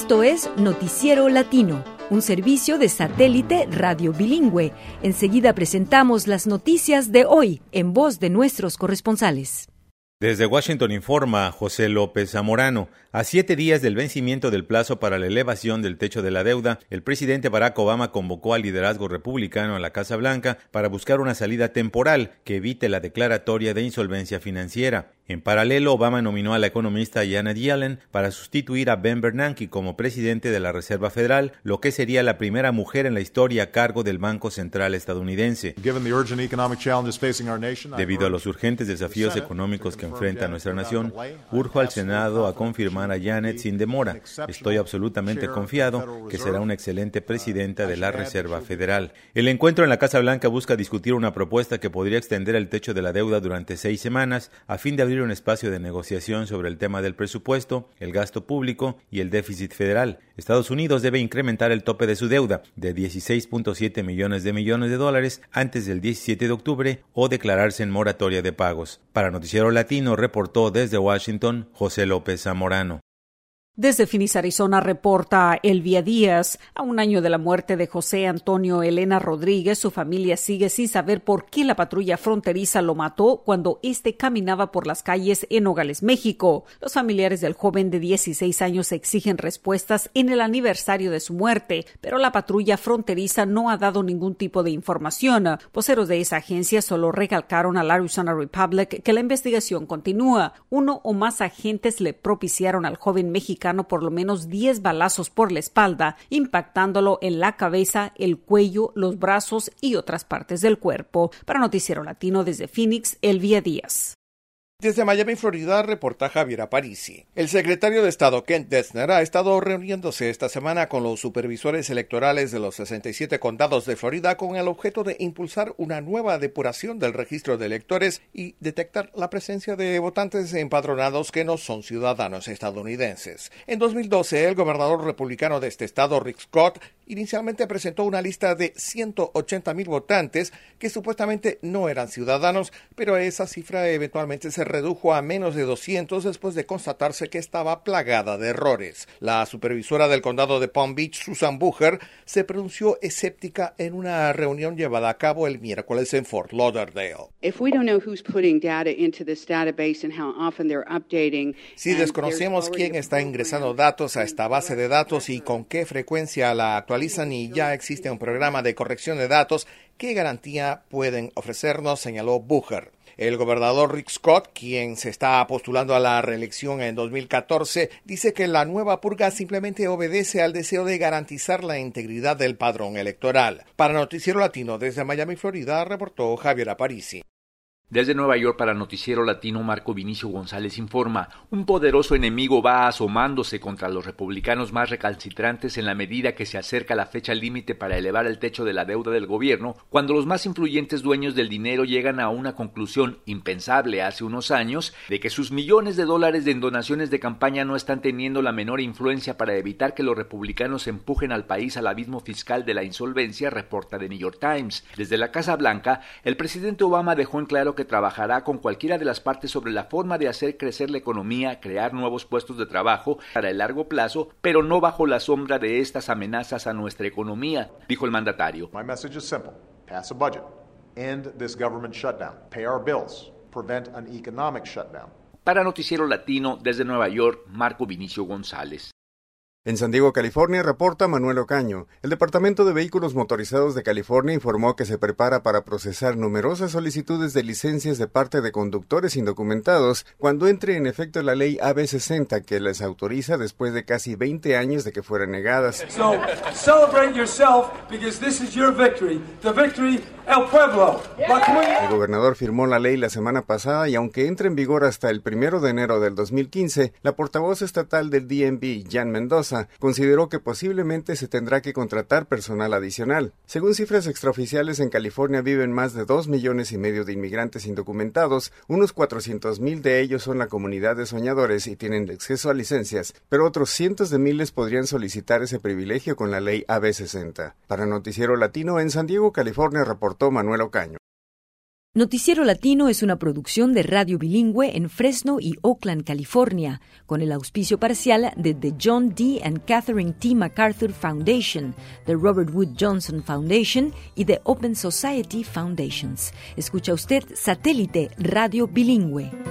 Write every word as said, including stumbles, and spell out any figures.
Esto es Noticiero Latino, un servicio de satélite radio bilingüe. Enseguida presentamos las noticias de hoy en voz de nuestros corresponsales. Desde Washington informa José López Zamorano. A siete días del vencimiento del plazo para la elevación del techo de la deuda, el presidente Barack Obama convocó al liderazgo republicano a la Casa Blanca para buscar una salida temporal que evite la declaratoria de insolvencia financiera. En paralelo, Obama nominó a la economista Janet Yellen para sustituir a Ben Bernanke como presidente de la Reserva Federal, lo que sería la primera mujer en la historia a cargo del Banco Central estadounidense. Debido a los urgentes desafíos económicos que enfrenta nuestra nación, urjo al Senado a confirmar a Janet sin demora. Estoy absolutamente confiado que será una excelente presidenta de la Reserva Federal. El encuentro en la Casa Blanca busca discutir una propuesta que podría extender el techo de la deuda durante seis semanas a fin de abrir un espacio de negociación sobre el tema del presupuesto, el gasto público y el déficit federal. Estados Unidos debe incrementar el tope de su deuda de dieciséis punto siete millones de millones de dólares antes del diecisiete de octubre o declararse en moratoria de pagos. Para Noticiero Latino reportó desde Washington José López Zamorano. Desde Phoenix, Arizona, reporta Elvia Díaz. A un año de la muerte de José Antonio Elena Rodríguez, su familia sigue sin saber por qué la patrulla fronteriza lo mató cuando éste caminaba por las calles en Nogales, México. Los familiares del joven de dieciséis años exigen respuestas en el aniversario de su muerte, pero la patrulla fronteriza no ha dado ningún tipo de información. Voceros de esa agencia solo recalcaron al Arizona Republic que la investigación continúa. Uno o más agentes le propiciaron al joven mexicano por lo menos diez balazos por la espalda, impactándolo en la cabeza, el cuello, los brazos y otras partes del cuerpo. Para Noticiero Latino desde Phoenix, Elvia Díaz. Desde Miami, Florida, reporta Javier Aparici. El secretario de Estado Ken Dessner ha estado reuniéndose esta semana con los supervisores electorales de los sesenta y siete condados de Florida con el objeto de impulsar una nueva depuración del registro de electores y detectar la presencia de votantes empadronados que no son ciudadanos estadounidenses. En dos mil doce, el gobernador republicano de este estado, Rick Scott, inicialmente presentó una lista de ciento ochenta mil votantes que supuestamente no eran ciudadanos, pero esa cifra eventualmente se redujo a menos de doscientos después de constatarse que estaba plagada de errores. La supervisora del condado de Palm Beach, Susan Bucher, se pronunció escéptica en una reunión llevada a cabo el miércoles en Fort Lauderdale. Si desconocemos quién está ingresando datos a esta base de datos y con qué frecuencia la actualizan y ya existe un programa de corrección de datos, ¿qué garantía pueden ofrecernos?, señaló Bucher. El gobernador Rick Scott, quien se está postulando a la reelección en dos mil catorce, dice que la nueva purga simplemente obedece al deseo de garantizar la integridad del padrón electoral. Para Noticiero Latino desde Miami, Florida, reportó Javier Aparici. Desde Nueva York para Noticiero Latino, Marco Vinicio González informa. Un poderoso enemigo va asomándose contra los republicanos más recalcitrantes en la medida que se acerca la fecha límite para elevar el techo de la deuda del gobierno, cuando los más influyentes dueños del dinero llegan a una conclusión impensable hace unos años de que sus millones de dólares en donaciones de campaña no están teniendo la menor influencia para evitar que los republicanos empujen al país al abismo fiscal de la insolvencia, reporta The New York Times. Desde la Casa Blanca, el presidente Obama dejó en claro que trabajará con cualquiera de las partes sobre la forma de hacer crecer la economía, crear nuevos puestos de trabajo para el largo plazo, pero no bajo la sombra de estas amenazas a nuestra economía, dijo el mandatario. My message is simple. Pass a budget. End this government shutdown. Pay our bills. Prevent an economic shutdown. Para Noticiero Latino, desde Nueva York, Marco Vinicio González. En San Diego, California, reporta Manuel Ocaño. El Departamento de Vehículos Motorizados de California informó que se prepara para procesar numerosas solicitudes de licencias de parte de conductores indocumentados cuando entre en efecto la ley A B sesenta que les autoriza después de casi veinte años de que fueran negadas. So, celebrate yourself because this is your victory, the victory el pueblo. El gobernador firmó la ley la semana pasada y aunque entre en vigor hasta el primero de enero del dos mil quince, la portavoz estatal del D M V, Jan Mendoza, consideró que posiblemente se tendrá que contratar personal adicional. Según cifras extraoficiales, en California viven más de dos millones y medio de inmigrantes indocumentados, unos cuatrocientos mil de ellos son la comunidad de soñadores y tienen acceso a licencias, pero otros cientos de miles podrían solicitar ese privilegio con la ley A B sesenta. Para Noticiero Latino en San Diego, California, reportó Manuel Ocaño. Noticiero Latino es una producción de Radio Bilingüe en Fresno y Oakland, California, con el auspicio parcial de The John D. and Catherine T. MacArthur Foundation, The Robert Wood Johnson Foundation y The Open Society Foundations. Escucha usted Satélite Radio Bilingüe.